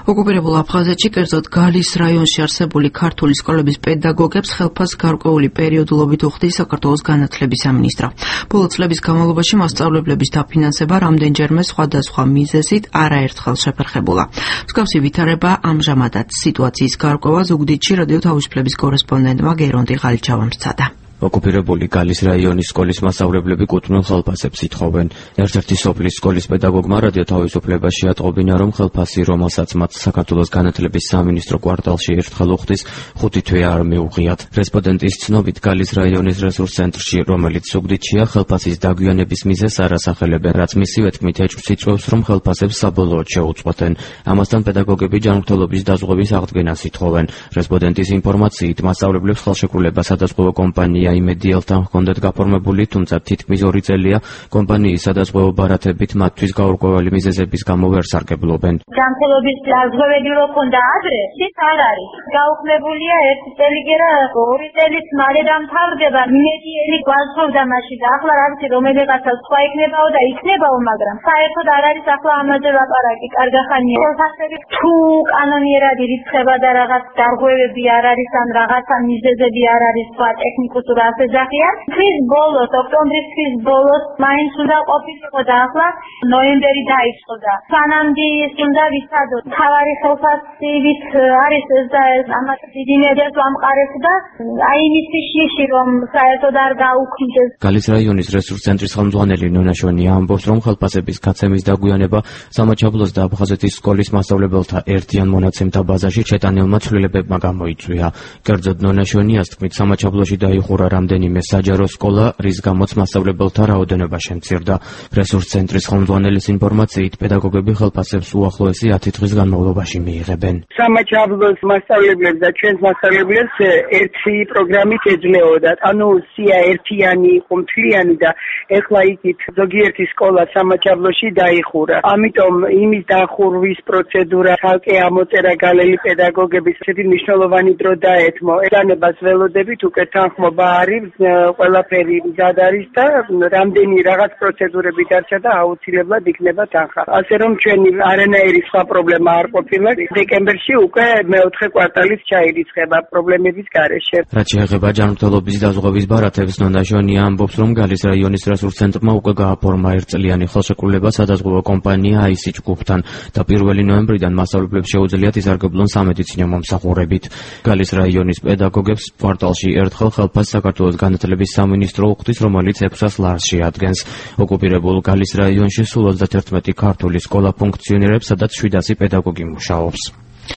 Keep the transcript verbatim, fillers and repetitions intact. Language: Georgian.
ოკუპირებულ აფხაზეთში, კერძოდ გალის რაიონში არსებული ქართული სკოლების პედაგოგებს ხელფასს გარკვეული პერიოდულობით უხდის საქართველოს განათლების სამინისტრო. ბოლო წლების განმავლობაში მასწავლებლების დაფინანსება რამდენჯერმე სხვადასხვა მიზეზით არაერთხელ შეფერხებულა. მსგავსი ვითარება ამჟამადაც სიტუაციის გარკვევა ზუგდიდში რადიო თავისუფლების კორესპონდენტმა გერონტი ღალიჩავამ სცადა. ოკუპირებული გალის რაიონის სკოლის მასწავლებლები კუთვნილ ხელფასებს ითხოვენ. ერთ-ერთი სოფლის სკოლის პედაგოგმა რადიო თავისუფლებას შეატყობინა, რომ ხელფასი, რომელსაც მათ საქართველოს განათლების სამინისტრო კვარტალში ერთხელ უხდის, ხუთი თვე არ მიუღიათ. რესპონდენტის ცნობით, გალის რაიონის რესურს ცენტრში, რომელიც ზუგდიდშია, ხელფასის დაგვიანების მიზეზს არ ასახელებენ, რაც მისივე თქმით ეჭვს იწვევს, რომ ხელფასებს საბოლოოდ შეუწყვეტენ. ამასთან პედაგოგები ჯანმრთელობის დაზღვევის აღდგენას ითხოვენ. რესპონდენტის ინფორმაციით, მასწავლებლებს ხელშეკრულება სადაზღვევო კომპანია იმედიელთან ჰქონდათ გაფორმებული, თუმცა თითქმის ორი წელია კომპანიის სადაზღვევო ბარათებით მათთვის გაურკვეველი მიზეზების გამო ვერ სარგებლობენ. ჯანმრთელობის დაზღვევები რო ქონდა ადრე, ის არ არის. გაუქმებულია ერთი წელი გერა ორი წელიც მალე დამთავრდება. იმედიელი გვასწავდა მაშინ და ახლა რა ვიცი რომელიღაცა სხვა იქნებაო და იქნებაო, მაგრამ საერთოდ არ არის ახლა ამაზე ლაპარაკი. კარგახანია. ხელფასები თუ კანონიერად ირიცხება და რაღაც დარღვევები არ არის ან რაღაცა მიზეზები არ არის სხვა ტექნიკურ ასეძახიან. თვის ბოლოს, ოქტომბრის თვის ბოლოს მაინც უნდა ყოფილიყო და ახლა ნოემბერი დაიწყო და სანამდე ის უნდა ვიცადო. თავარი ხელფასივით არის ეს და ეს ამათ დიდი ნებებს ვამყარეთ და აი იმისი შიში რომ საერთოდ არ გაუქმდეს. გალის რაიონის რესურს ცენტრის ხელმძღვანელი ნონა შვენია ამბობს, რომ ხელფასების გაცემის დაგვიანება სამაჩაბლოს და აფხაზეთის სკოლის მასწავლებელთა ერთიან მონაცემთა ბაზაში შეტანილმა ცვლილებებმა გამოიწვია. კერძოდ ნონა შვენიას თქმით, სამაჩაბლოში დაიხურა რამდენიმე საჯარო სკოლა, რის გამოც მასწავლებელთა რაოდენობა შემცირდა. რესურს ცენტრის ხელმძღვანელის ინფორმაციით, პედაგოგები ხელფასებს უახლოესი ათი დღის განმავლობაში მიიღებენ. სამაჩაბლოს მასწავლებლებს და ჩვენს მასწავლებლებს ერთი პროგრამით ეძლეოდათ. ანუ სია ერთიანი იყო მთლიანი და ეხლა იქით ზოგიერთი სკოლა სამაჩაბლოში დაიხურა. ამიტომ იმის დახურვის პროცედურა ხალხი ამოწერა გალელი პედაგოგების ესეთი მნიშვნელოვანი დრო დაეთმო. ელანებას ველოდებით უკვე თანხმობა არის, ყველაფერი მზად არის და რამდენი რაღაც პროცედურები დარჩა და აუცილებლად იქნება თანხა. ასე რომ ჩვენი არანაირი სხვა პრობლემა არ ყოფილა. დეკემბერში უკვე მეოთხე კვარტალის ჩაირიცხება პრობლემების გარეშე. რაც შეეხება ჯანმრთელობის დაზღვევის ბარათებს, ნონა შვენია ამბობს, რომ გალის რაიონის რესურს ცენტრმა უკვე გააფორმა ერთწლიანი ხელშეკრულება სადაზღვევო კომპანია აისი ჯგუფთან და პირველი ნოემბრიდან მასწავლებლებს შეუძლიათ იზარგებლონ სამედიცინო მომსახურებით. გალის რაიონის პედაგოგებს კვარტალში ერთხელ ხელფასს საქართველოს განათლების სამინისტრო უხდის, რომელიც ექვსას ლარს შეადგენს. ოკუპირებულ გალის რაიონში სულ ოცდაათერთმეტი ქართული სკოლა ფუნქციონირებს, სადაც შვიდასი პედაგოგი მუშაობს.